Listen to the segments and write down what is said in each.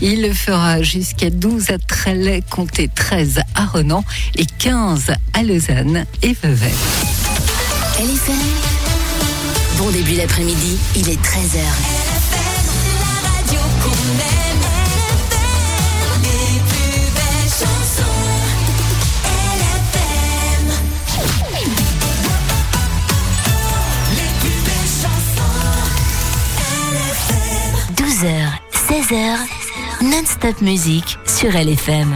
Il le fera jusqu'à 12 à Trellet, comptez 13 à Renan et 15 à Lausanne et Vevey. LFM, bon début d'après-midi, il est 13h. LFM, la radio qu'on aime. LFM, les plus belles chansons. LFM, les plus belles chansons. LFM. 12h, 16h, non-stop musique sur LFM.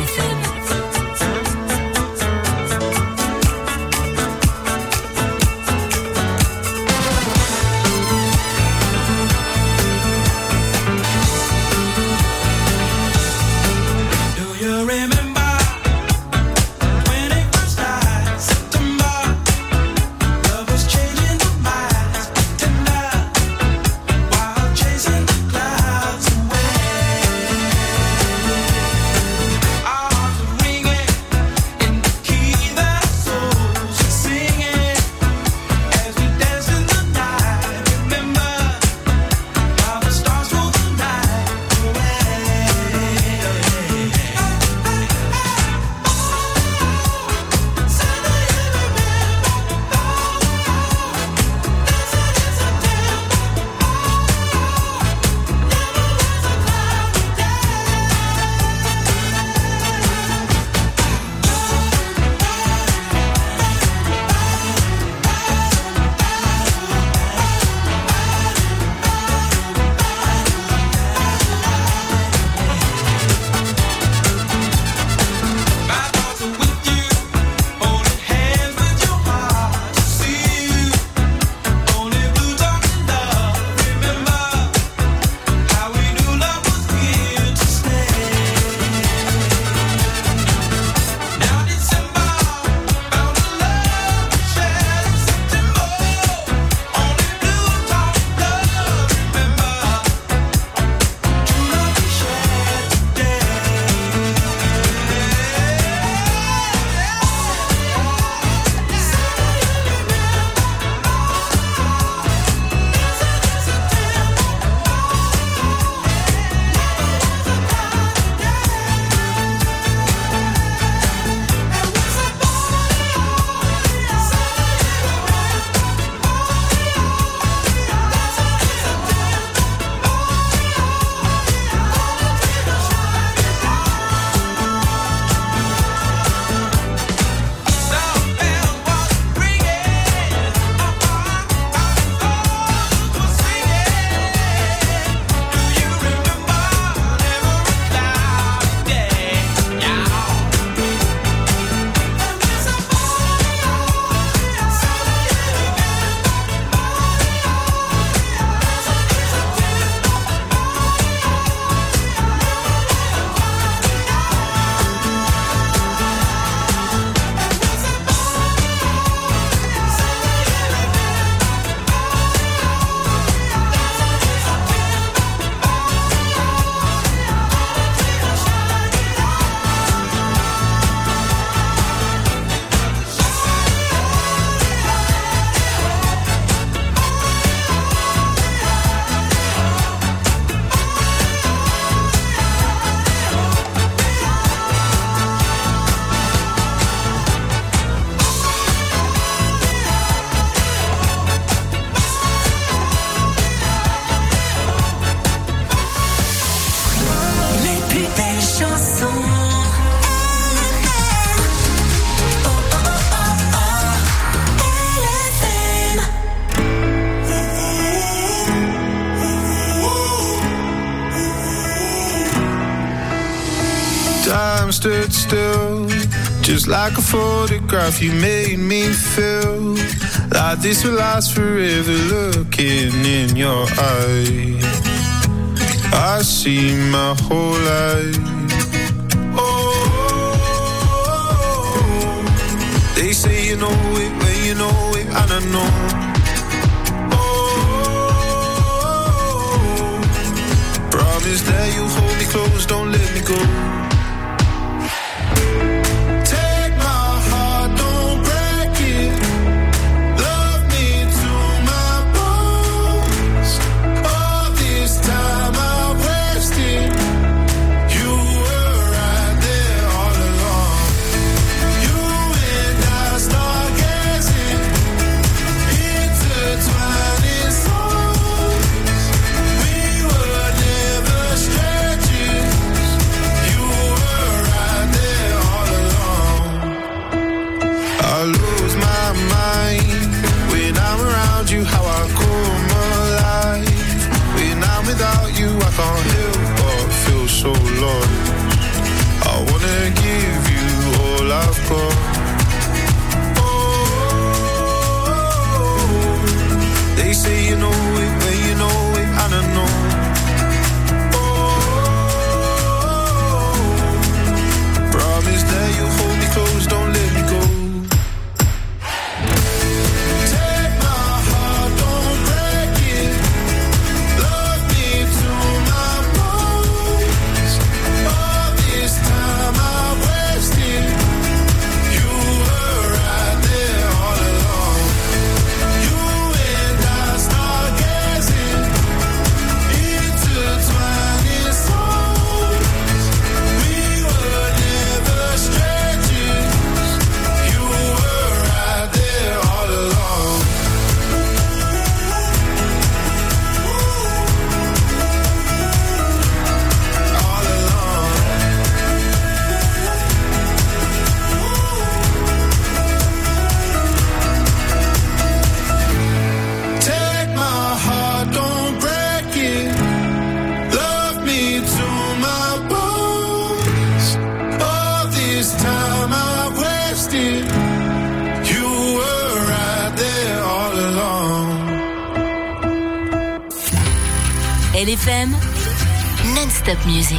Time stood still, just like a photograph. You made me feel like this will last forever. Looking in your eyes, I see my whole life. Oh, they say you know it when you know it, and I know. Oh, promise that you'll hold me close, don't let me go. LFM, non-stop music.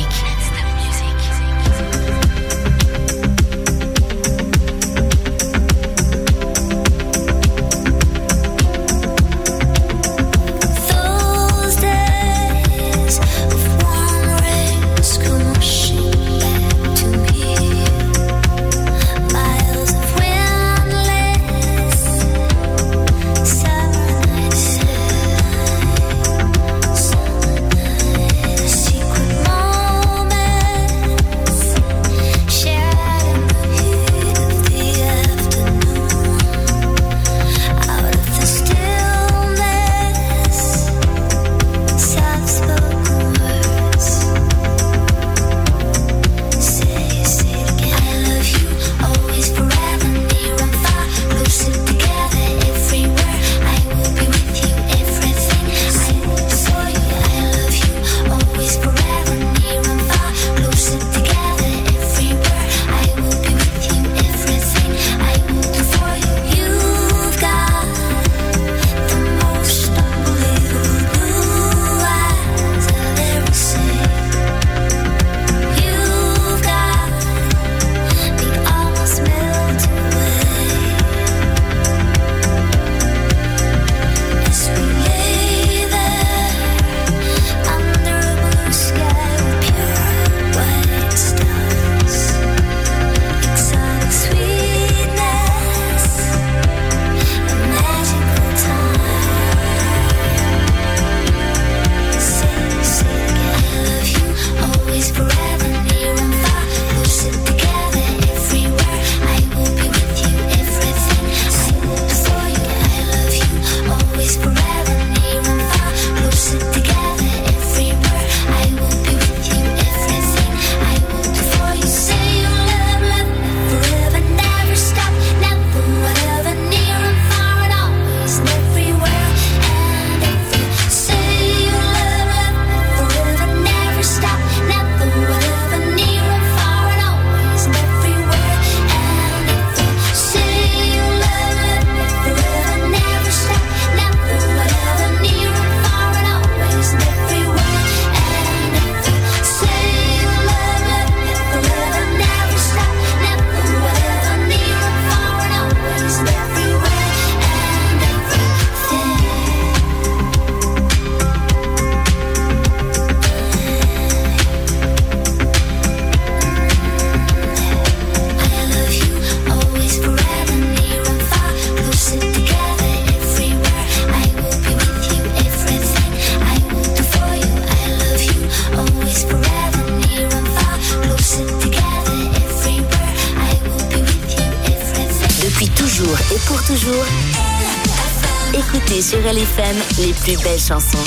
Écoutez sur LFM les plus belles chansons.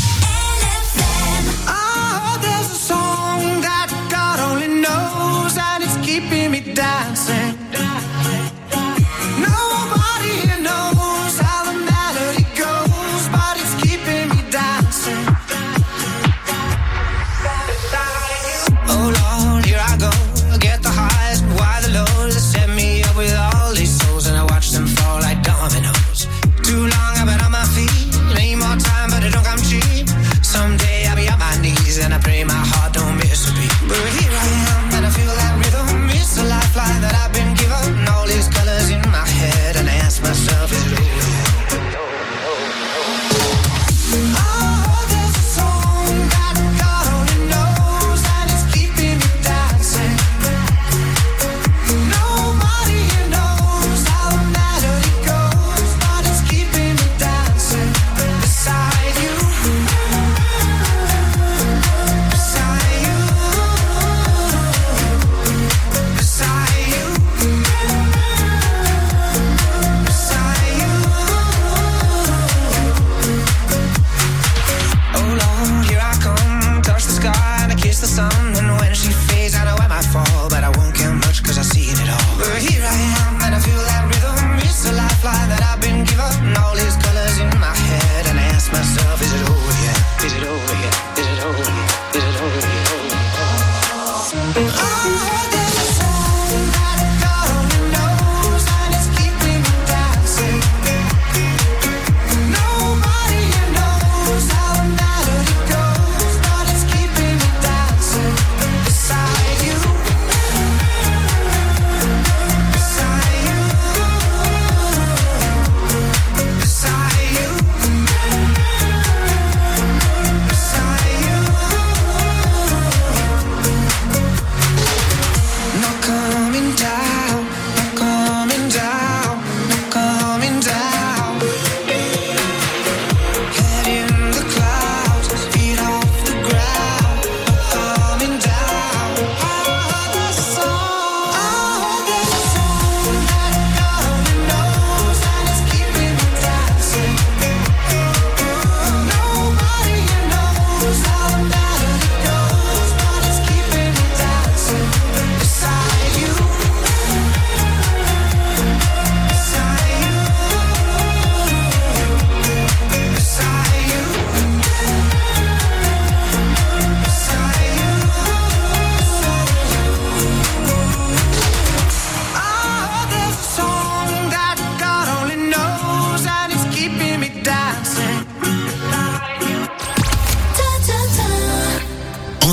Oh, there's a song that God only knows, and it's keeping me dancing. Nobody here knows how the melody goes, but it's keeping me dancing. Oh Lord, here I go, get the highs, why the lows, that set me up with all these souls, and I watch them fall like dominoes. Too long I've been on my feet, need more time, but I don't come cheap. Someday I'll be on my knees, and I pray my heart don't miss a beat. But here I am, and I feel that rhythm. It's a lifeline that I've been given. All these colors in my head, and I ask myself, is it over? Oh, there's a song that God only knows, and it's keeping me dancing. Nobody here knows how the melody goes, but it's keeping me dancing. Beside you, beside you, beside you, beside you. Oh Lord, here I come, touch the sky and I kiss the sun. And when she fades, I know I might fall, but I won't care much 'cause I've seen it all. But here I am, and I feel that rhythm. It's a lifeline that I've been given. All these colors in my head, and I ask myself, is it over yet? Is it over yet? Is it over yet? Is it over yet? Oh, there's a song that God only knows, and it's keeping me dancing. Nobody here knows how the melody goes,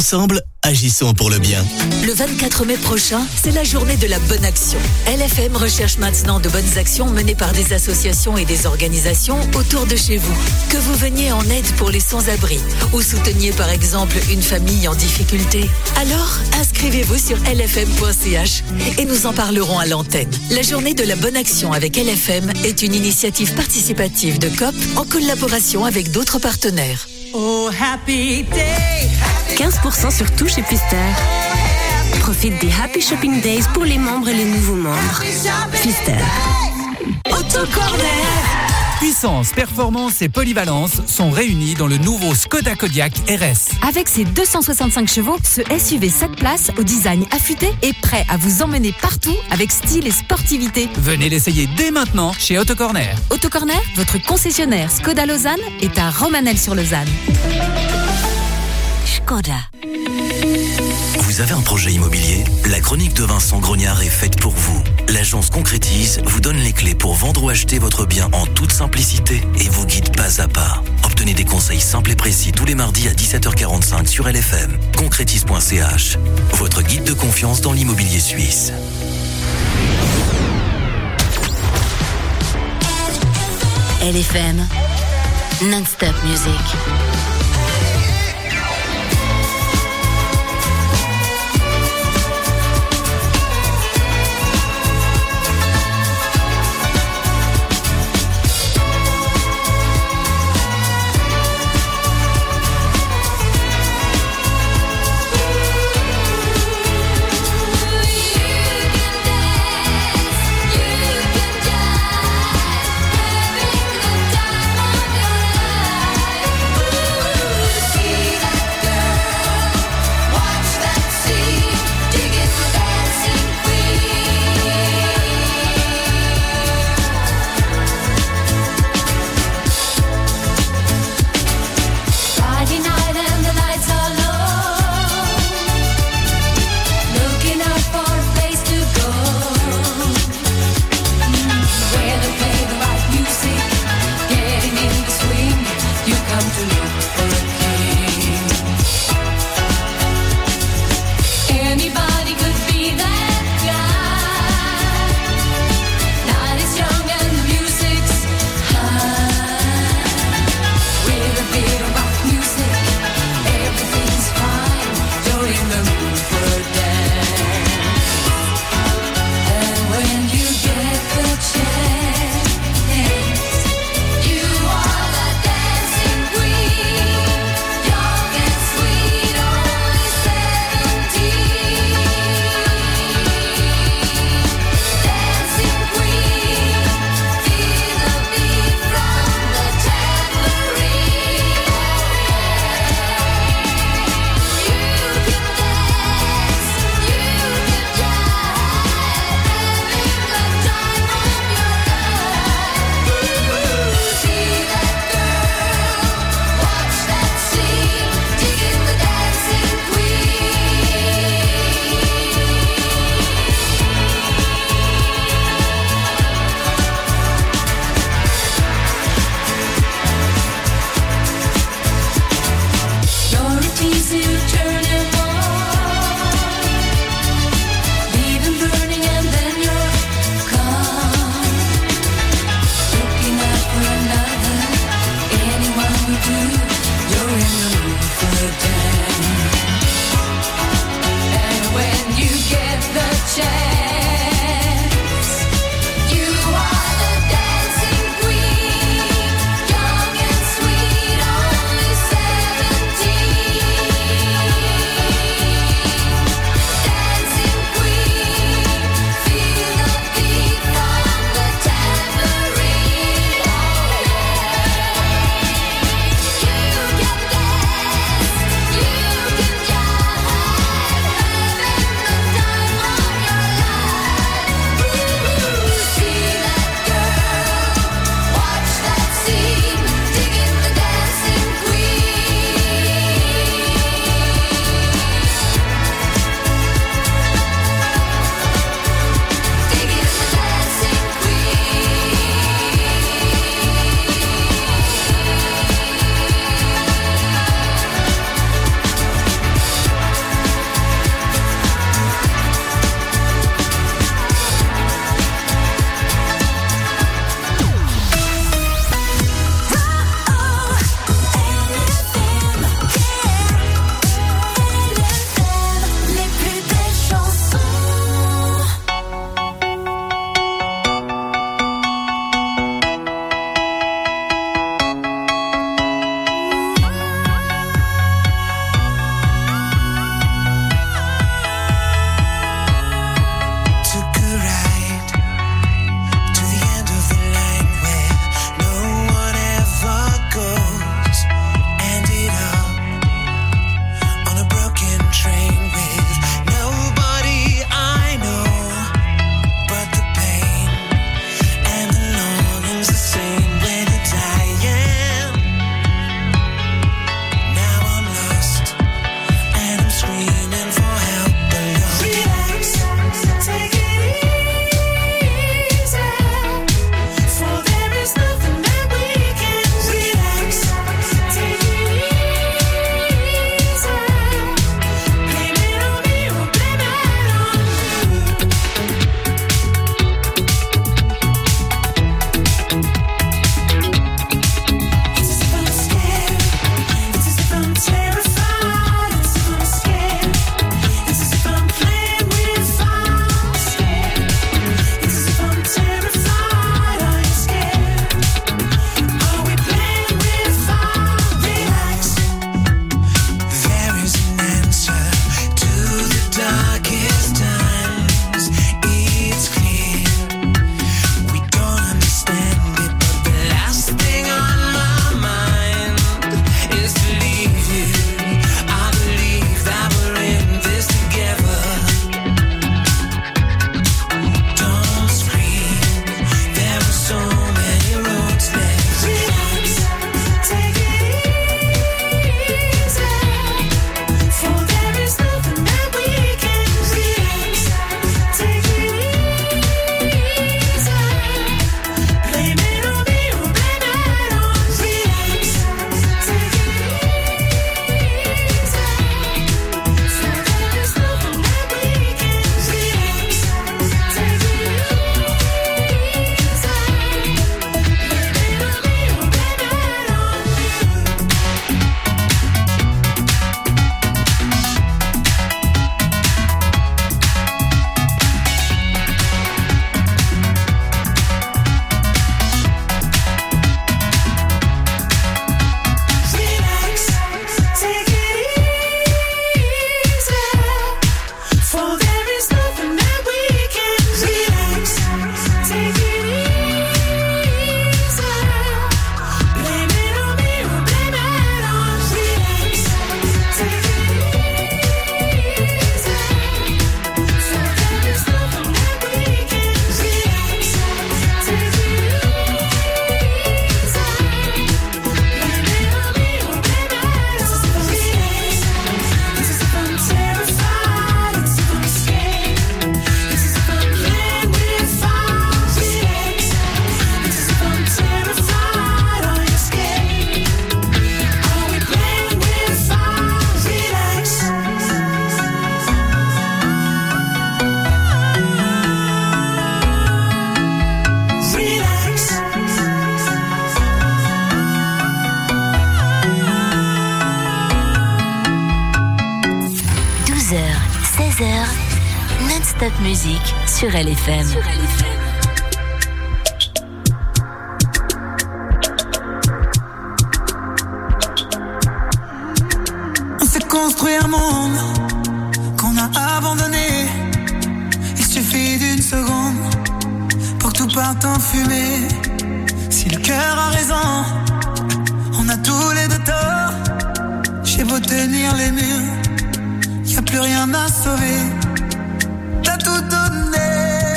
Ensemble, agissons pour le bien. Le 24 mai prochain, c'est la journée de la bonne action. LFM recherche maintenant de bonnes actions menées par des associations et des organisations autour de chez vous. Que vous veniez en aide pour les sans-abri ou souteniez par exemple une famille en difficulté. Alors, inscrivez-vous sur lfm.ch et nous en parlerons à l'antenne. La journée de la bonne action avec LFM est une initiative participative de COP en collaboration avec d'autres partenaires. Oh, happy day. 15% sur tout chez Pfister. Profite des Happy Shopping Days pour les membres et les nouveaux membres. Pfister. Autocorner. Puissance, performance et polyvalence sont réunis dans le nouveau Skoda Kodiaq RS. Avec ses 265 chevaux, ce SUV 7 places au design affûté est prêt à vous emmener partout avec style et sportivité. Venez l'essayer dès maintenant chez Autocorner. Autocorner, votre concessionnaire Skoda Lausanne, est à Romanel-sur-Lausanne. Skoda. Vous avez un projet immobilier? La chronique de Vincent Grognard est faite pour vous. L'agence Concrétise vous donne les clés pour vendre ou acheter votre bien en toute simplicité et vous guide pas à pas. Obtenez des conseils simples et précis tous les mardis à 17h45 sur LFM. Concrétise.ch, votre guide de confiance dans l'immobilier suisse. LFM, non-stop music. Time of your life. 12h, 16h, non-stop musique sur LFM. On s'est construit un monde qu'on a abandonné. Il suffit d'une seconde pour que tout parte en fumée. Si le cœur a raison, on a tous les deux tort. J'ai beau tenir les murs, y'a plus rien à sauver. T'as tout donné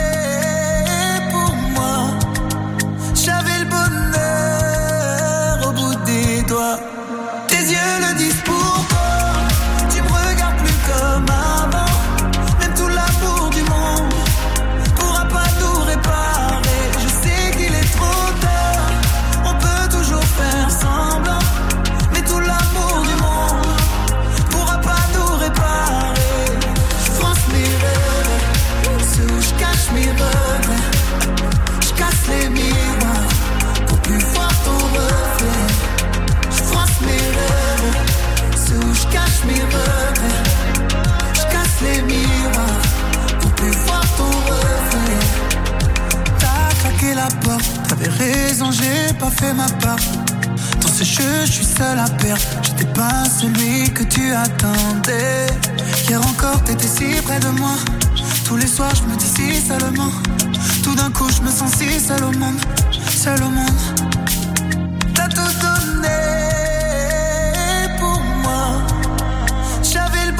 pour moi. J'avais le bonheur au bout des doigts. Tes yeux le disent pourquoi. Tu me regardes plus comme avant. Même tout l'amour du monde pourra pas tout réparer. Je sais qu'il est trop tard. On peut toujours faire semblant. Mais tout l'amour du monde pourra pas tout réparer. Je France mes rêves, ceux où je cache mes regrets. Je casse les miroirs pour plus voir ton reflet. Je France mes rêves, ceux où je cache mes regrets. Je casse les miroirs pour plus voir ton reflet. T'as claqué la porte, t'avais raison, j'ai pas fait ma part. Dans ce jeu, je suis seul à perdre. J'étais pas celui que tu attendais. Hier encore, t'étais si près de moi. Tous les soirs, je me dis si seulement. Tout d'un coup, je me sens si seul au monde. Seul au monde. T'as tout donné pour moi. J'avais le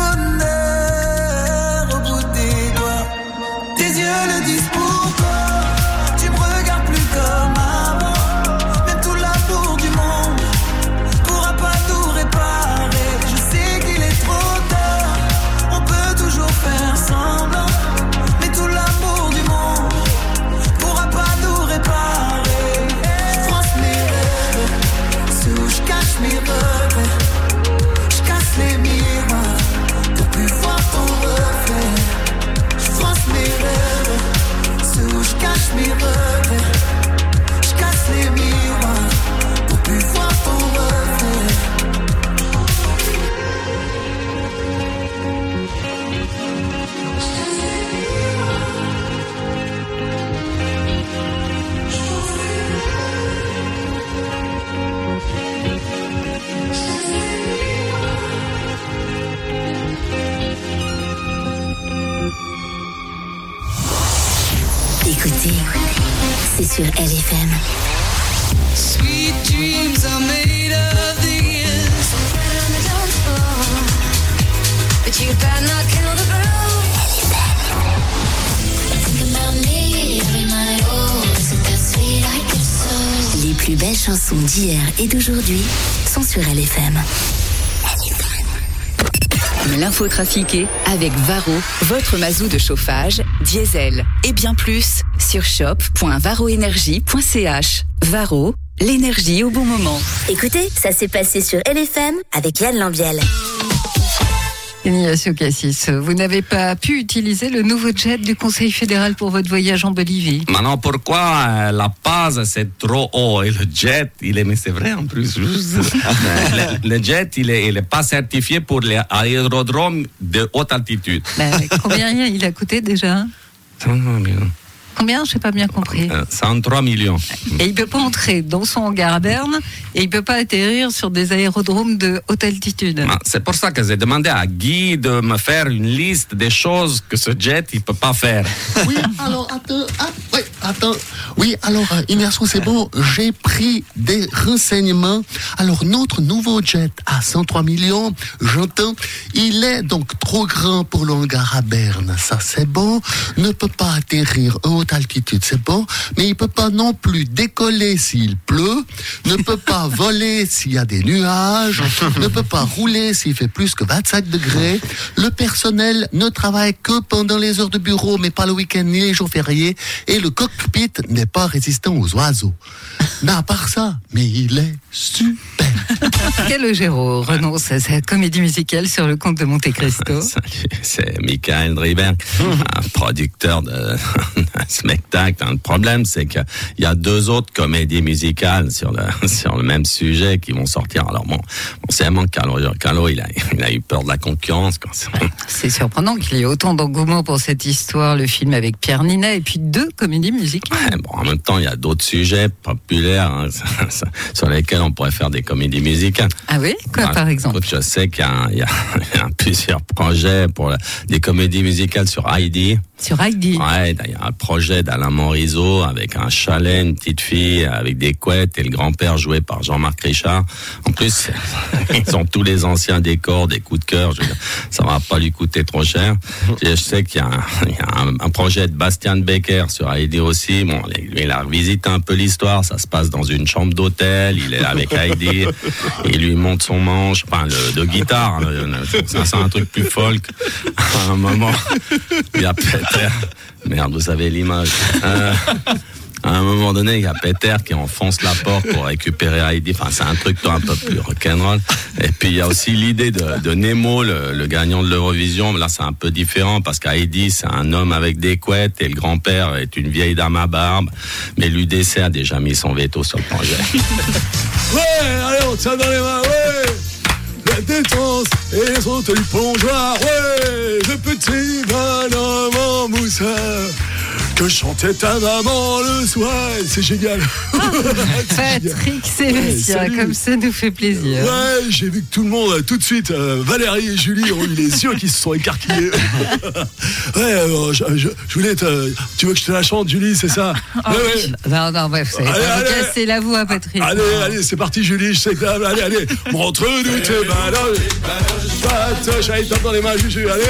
bonheur au bout des doigts. Tes yeux le disent pourquoi. Tu me regardes plus comme avant. Même tout l'amour du monde pourra pas tout réparer. Je sais qu'il est trop tard. On peut toujours faire semblant. Mais tout l'amour du monde pourra pas tout réparer. Je France mes rêves, ceux où je cache mes regrets. Je casse les miroirs pour plus voir ton reflet. Je France mes rêves, ceux où je cache mes regrets. Je casse les miroirs pour plus voir ton reflet. Écoutez, c'est sur LFM. Sweet dreams are made of these. But you better not kill the groove. Think about me every night. Oh, isn't that sweet? I get so. Les plus belles chansons d'hier et d'aujourd'hui sont sur LFM. L'info trafiquée avec Varro, votre mazou de chauffage, diesel et bien plus sur shop.varroenergie.ch. Varro, l'énergie au bon moment. Écoutez, ça s'est passé sur LFM avec Yann Lambiel. Ignacio Cassis, vous n'avez pas pu utiliser le nouveau jet du Conseil fédéral pour votre voyage en Bolivie. Maintenant, pourquoi La Paz, c'est trop haut et le jet, mais c'est vrai en plus. Le jet, il est pas certifié pour les aérodromes de haute altitude. Combien il a coûté déjà? 103 millions. Combien? Je n'ai pas bien compris. 103 millions. Et il ne peut pas entrer dans son hangar à Berne et il ne peut pas atterrir sur des aérodromes de haute altitude. C'est pour ça que j'ai demandé à Guy de me faire une liste des choses que ce jet il peut pas faire. Oui, alors, attends. Oui, alors, Ignacio, c'est bon, j'ai pris des renseignements. Alors, notre nouveau jet à 103 millions, j'entends, il est donc trop grand pour le hangar à Berne. Ça, c'est bon. Ne peut pas atterrir en haute altitude, c'est bon. Mais il peut pas non plus décoller s'il pleut, ne peut pas voler s'il y a des nuages, ne peut pas rouler s'il fait plus que 25 degrés. Le personnel ne travaille que pendant les heures de bureau, mais pas le week-end ni les jours fériés. Et le cockpit n'est pas résistant aux oiseaux. Mais à part ça, mais il est super. Calogero renonce à sa comédie musicale sur le comte de Monte Cristo. Salut, c'est Michael Driberg, un producteur de spectacle. Le problème, c'est qu'il y a 2 autres comédies musicales sur le même sujet qui vont sortir. Alors bon, c'est vraiment Calo, il a eu peur de la concurrence. C'est surprenant qu'il y ait autant d'engouement pour cette histoire, le film avec Pierre Ninet, et puis 2 comédies musicales. Ouais, bon, en même temps, il y a d'autres sujets populaires sur lesquels on pourrait faire des comédies musicales. Ah oui? Quoi, par exemple? Je sais qu'il y a plusieurs projets pour des comédies musicales sur Heidi. Sur Heidi? Ouais, il y a un projet d'Alain Morisot avec un chalet, une petite fille avec des couettes et le grand-père joué par Jean-Marc Richard. En plus, ils ont tous les anciens décors, des coups de cœur. Je veux dire, ça va pas lui coûter trop cher. Je sais qu'il y a un projet de Bastian Becker sur Heidi aussi. Bon, il a revisité un peu l'histoire. Ça se passe dans une chambre d'hôtel. Il est là avec Heidi. Il lui monte son manche, de guitare. C'est un truc plus folk. À un moment, il y a Peter. Merde, vous savez l'image. À un moment donné, il y a Peter qui enfonce la porte pour récupérer Heidi. Enfin, c'est un truc un peu plus rock'n'roll. Et puis, il y a aussi l'idée de Nemo, le gagnant de l'Eurovision. Mais là, c'est un peu différent parce qu'Heidi, c'est un homme avec des couettes et le grand-père est une vieille dame à barbe. Mais l'UDC a déjà mis son veto sur le projet. Ouais, allez, on tient dans les mains, ouais! La détente et les autres du plongeoir, ouais! Le petit bonhomme en mousseur que chantait ta maman le soir, c'est génial. Patrick Sébastien, ouais, comme ça nous fait plaisir. Ouais, j'ai vu que tout le monde, tout de suite, Valérie et Julie ont eu les yeux qui se sont écarquillés. Ouais, je voulais tu veux que je te la chante, Julie, c'est ça? Oh, ouais. Non, bref, vous avez cassé la voix, Patrick. Allez, c'est parti, Julie, je sais que allez, montre-nous tes ballons, patoche, allez, tape dans les mains, Juju, allez,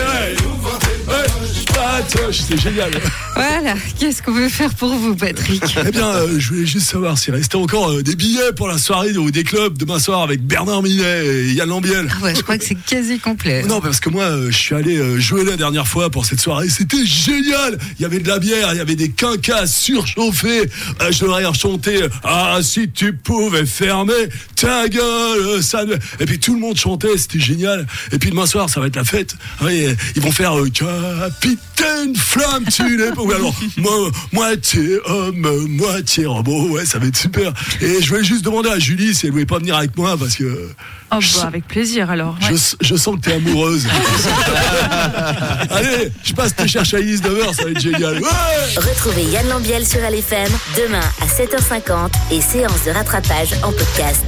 patoche, c'est génial. Voilà, qu'est-ce qu'on veut faire pour vous, Patrick? Eh bien, je voulais juste savoir s'il restait encore des billets pour la soirée ou des clubs demain soir avec Bernard Minet et Yann Lambiel. Ah ouais, je crois que c'est quasi complet. Non, parce que moi, je suis allé jouer la dernière fois pour cette soirée. C'était génial. Il y avait de la bière, il y avait des quinquas surchauffés. Je devrais chanter « Ah, si tu pouvais fermer ta gueule, ça... » Et puis tout le monde chantait, c'était génial. Et puis demain soir, ça va être la fête. Oui, ils vont faire « Capitaine Flamme, tu n'es pas... » Oui, alors, moitié homme, moitié robot, ouais, ça va être super. Et je voulais juste demander à Julie si elle voulait pas venir avec moi parce que... Oh bah avec plaisir alors. Ouais. Je sens que t'es amoureuse. Allez, je passe te chercher à 19h, ça va être génial. Ouais. Retrouvez Yann Lambiel sur LFM demain à 7h50 et séance de rattrapage en podcast.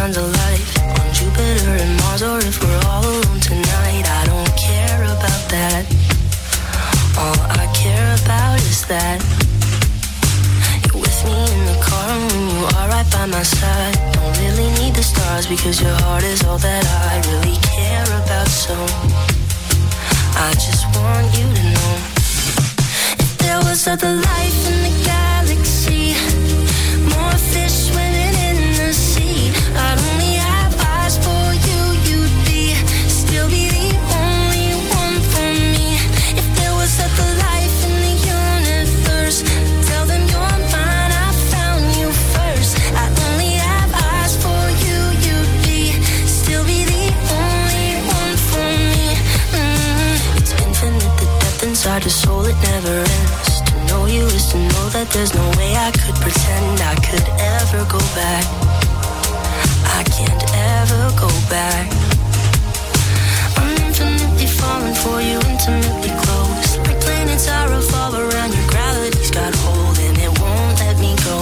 signs of life on Jupiter and Mars, or if we're all alone tonight. I don't care about that. All I care about is that you're with me in the car and when you are right by my side. Don't really need the stars because your heart is all that I really care about. So I just want you to know, if there was other life in the galaxy, more fish swimming in the sea, I'd only have eyes for you. You'd still be the only one for me. If there was other life in the universe, tell them you're mine, I found you first. I'd only have eyes for you. You'd still be the only one for me. It's infinite, the depth inside your soul, it never ends. To know you is to know that there's no way I could pretend I could ever go back. I can't ever go back. I'm infinitely falling for you, intimately close. Like planets I revolve around, your gravity's got hold and it won't let me go.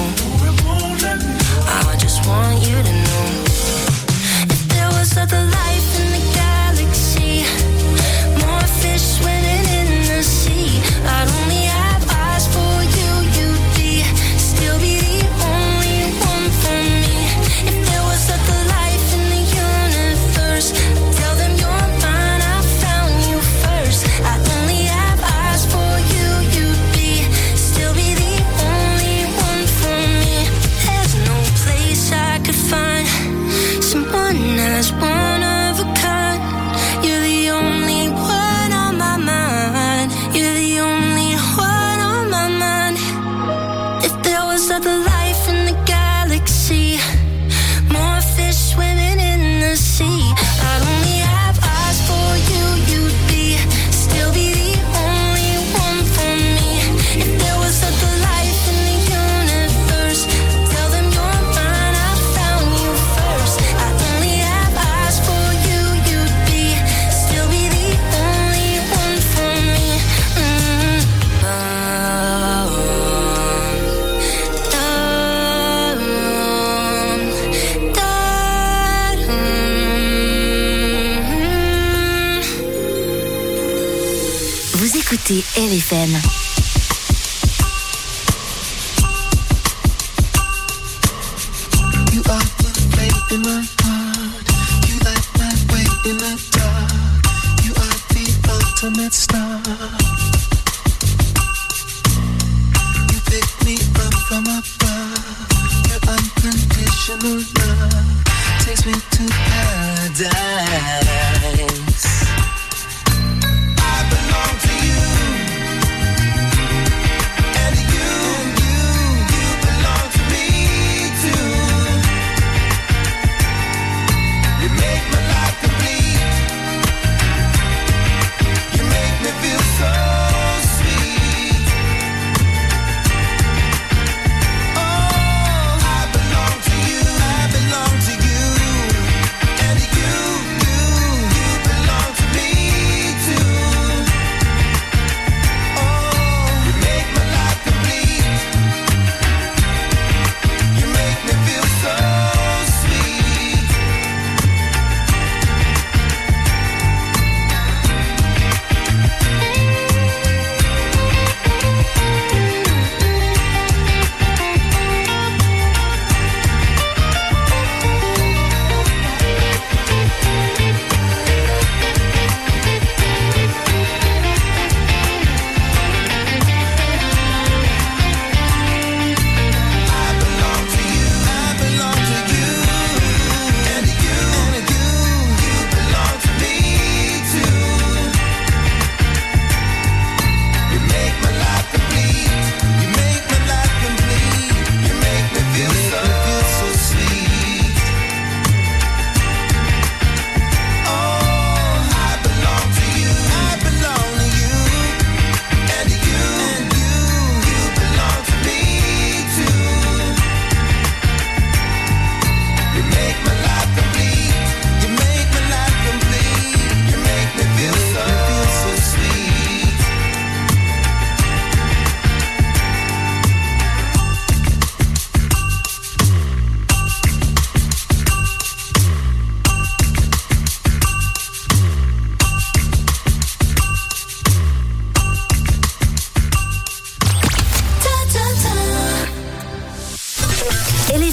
I just want you to know, if there was other life in the galaxy, more fish swimming in the sea, I'd only have eyes for you. You'd still be the only one for me. If there was other life in the universe, tell them you're mine, I found you first. I'd only have eyes for you. You'd still be the only one for me. There's no place I could find someone as one of a kind. You're the only one on my mind. You're the only one on my mind. If there was other life in the galaxy, more fish swimming in the sea, I'd only have eyes for you. You'd still be the only one for me. If there was other life in the universe, tell them you're mine, I found you first. I'd only have eyes for you. You'd still be the only one for me. Vous écoutez LFM. You are the light in my heart. You light my way in the dark. You are the ultimate star. You pick me up from above. Your unconditional love takes me to paradise. I belong to you. And you belong to me too. You make my life complete. You make me feel so sweet. Oh, I belong to you. I belong to you.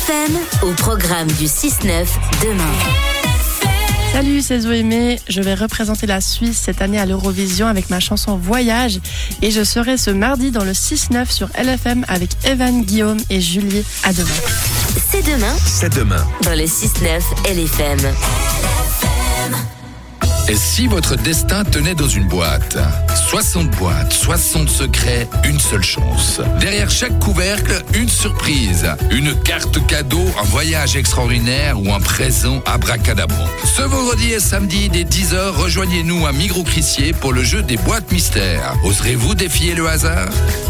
LFM au programme du 6-9 demain. Salut, c'est Zoémé. Je vais représenter la Suisse cette année à l'Eurovision avec ma chanson Voyage. Et je serai ce mardi dans le 6-9 sur LFM avec Evan, Guillaume et Julie. À demain. C'est demain. C'est demain. Dans le 6-9 LFM. Et si votre destin tenait dans une boîte ? 60 boîtes, 60 secrets, une seule chance. Derrière chaque couvercle, une surprise. Une carte cadeau, un voyage extraordinaire ou un présent abracadabrant. Ce vendredi et samedi, dès 10h, rejoignez-nous à Migros-Crissier pour le jeu des boîtes mystères. Oserez-vous défier le hasard ?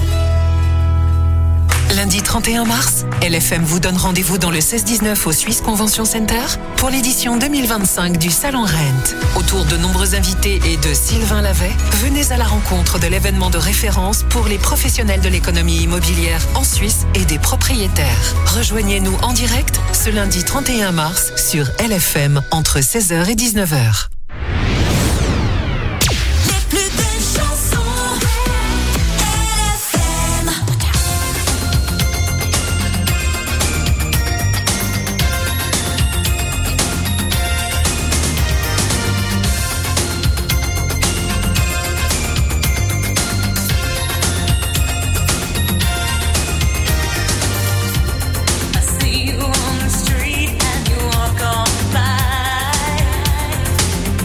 Lundi 31 mars, LFM vous donne rendez-vous dans le 16-19 au Swiss Convention Center pour l'édition 2025 du Salon Rent. Autour de nombreux invités et de Sylvain Lavet, venez à la rencontre de l'événement de référence pour les professionnels de l'économie immobilière en Suisse et des propriétaires. Rejoignez-nous en direct ce lundi 31 mars sur LFM entre 16h et 19h. See you on the street and you walk on by.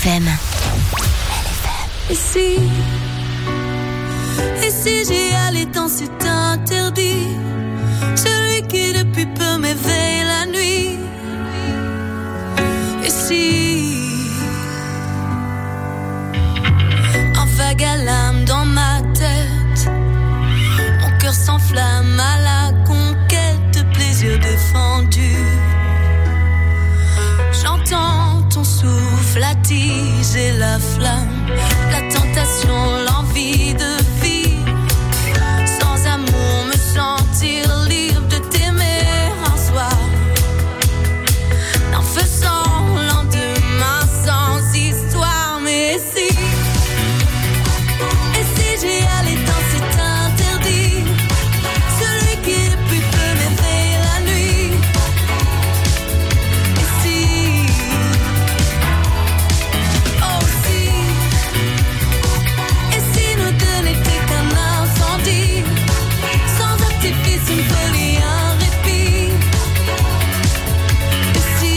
LFM. Et si j'y allais dans cet interdit, celui qui depuis peu m'éveille la nuit. Et si un vague alarme dans ma tête, mon cœur s'enflamme à la conquête de plaisirs défendus. J'entends ton souffle attiser la flamme, la tentation, l'envie de vivre. Sans amour, me sentir libre de t'aimer un soir. N'en faisant lendemain sans histoire. Mais si j'y allais dans cet interdit, celui qui depuis peu m'éveille la nuit. Et si, oh si, et si nous deux n'étions qu'un incendie, sans artifice, une folie, un répit. Et si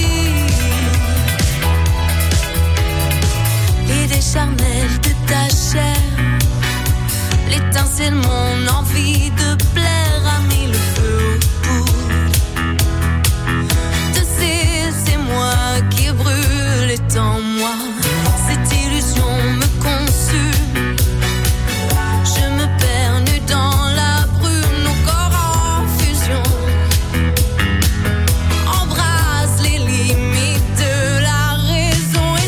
l'idée charnelle de ta chair, l'étincelle, mon envie de plaire a mis le feu aux poudres. De c'est moi qui brûle est en moi. Cette illusion me consume. Je me perds nu dans la brume, nos corps en fusion. Embrasse les limites de la raison. Et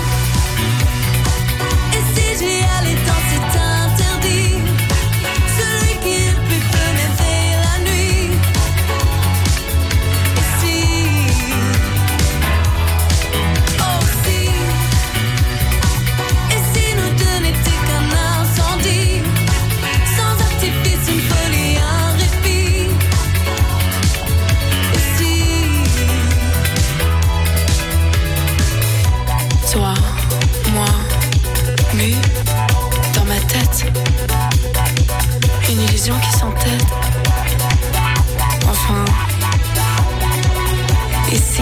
si j'y allais dans cet interdit, celui qui depuis peu m'éveille la nuit. Et si, oh si, et si nous deux n'étions qu'un incendie, sans artifice, une folie, un répit. Et si, toi, moi, mu dans ma tête, une illusion qui s'entête. Enfin, et si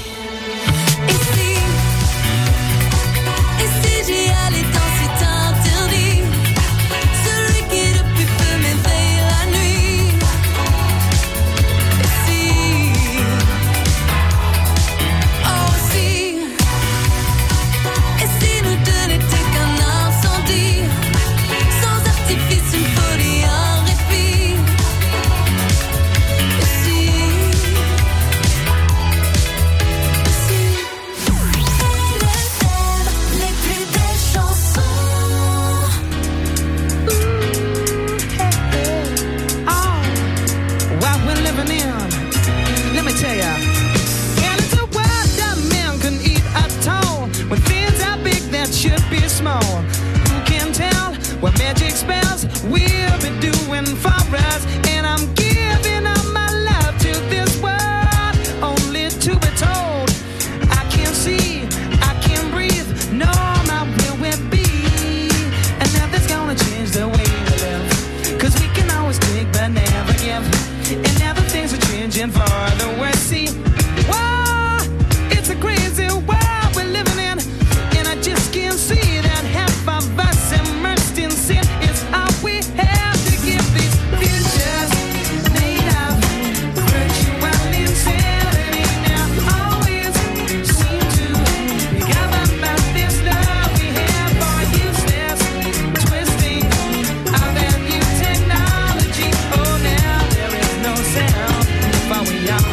j'y allais dans cet interdit, celui qui depuis peu m'éveille la nuit. Et si, oh si, et si nous deux n'étions qu'un incendie, sans artifice, une folie, un répit. Et si, les plus belles chansons. What we're living in, let me tell ya. And it's a world that man can eat at all. When things are big that should be small. Who can tell what magic spells we'll be doing for us? And I'm giving up my love to this world, only to be told I can't see, I can't breathe, no, my will will be. And nothing's gonna change the way we live, 'cause we can always take but never give. And now the things are changing for the worse. See, whoa, it's a crazy world we're living in, and I just can't see that half of us immersed in sin is all we have to give these futures made of virtual insanity. Now always seem to be governed by this love we have for useless twisting of that new technology. Oh, now there is no sound, but we are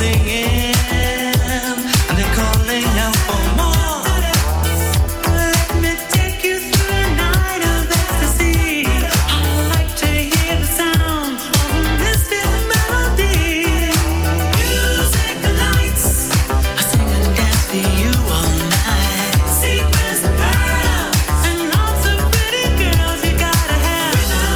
singing, and they're calling out for more. Let me take you through a night of ecstasy. I like to hear the sound of a mystic melody. Music lights, I sing and dance for you all night. Secrets and pearls, and lots of pretty girls you gotta have.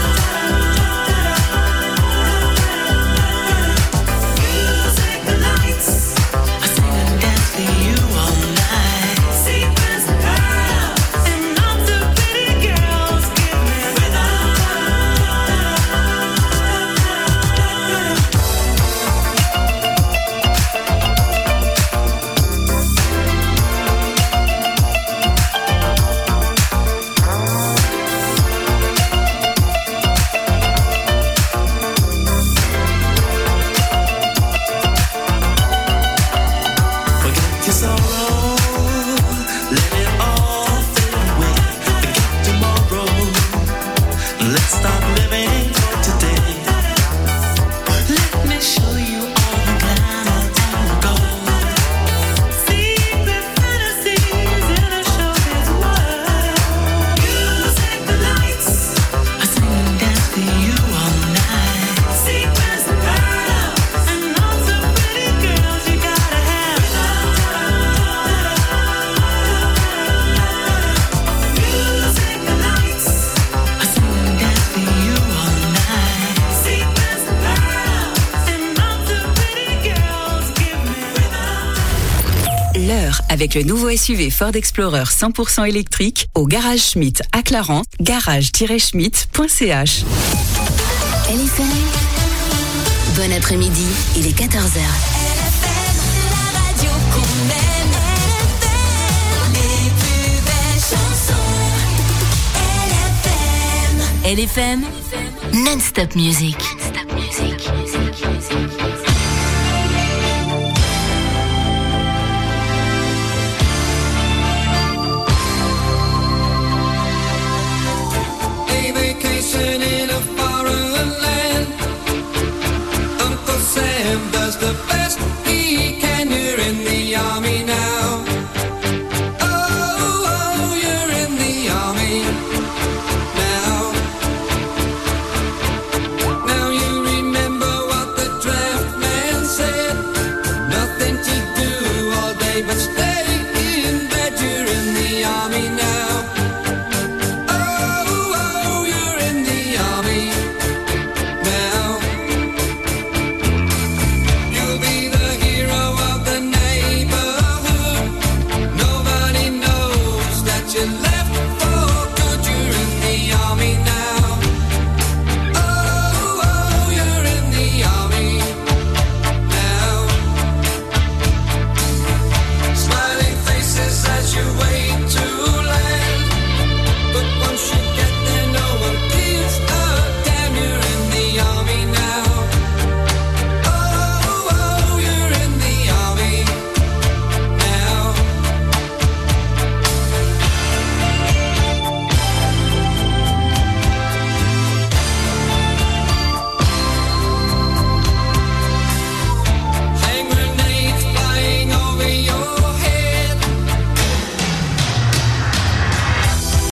Music lights, I sing and dance for you all night. Secrets and pearls, and lots of pretty girls give me rhythm. Forget your sorrow, let it all fade away. Forget tomorrow, let's start living for today. Let me show you all the glamour and the gold. Secret fantasies in a showbiz world. Music lights, I sing and dance for you all night. Secrets and pearls, and lots of pretty girls you gotta have. Music lights, I sing and dance for you all night. Secrets and pearls, and lots of pretty girls give me rhythm. L'heure avec le nouveau SUV Ford Explorer 100% électrique au Garage Schmitt à Clarens, garage-schmitt.ch. LFM. Bon après-midi, il est 14h. LFM. Non-stop music. Non-stop music.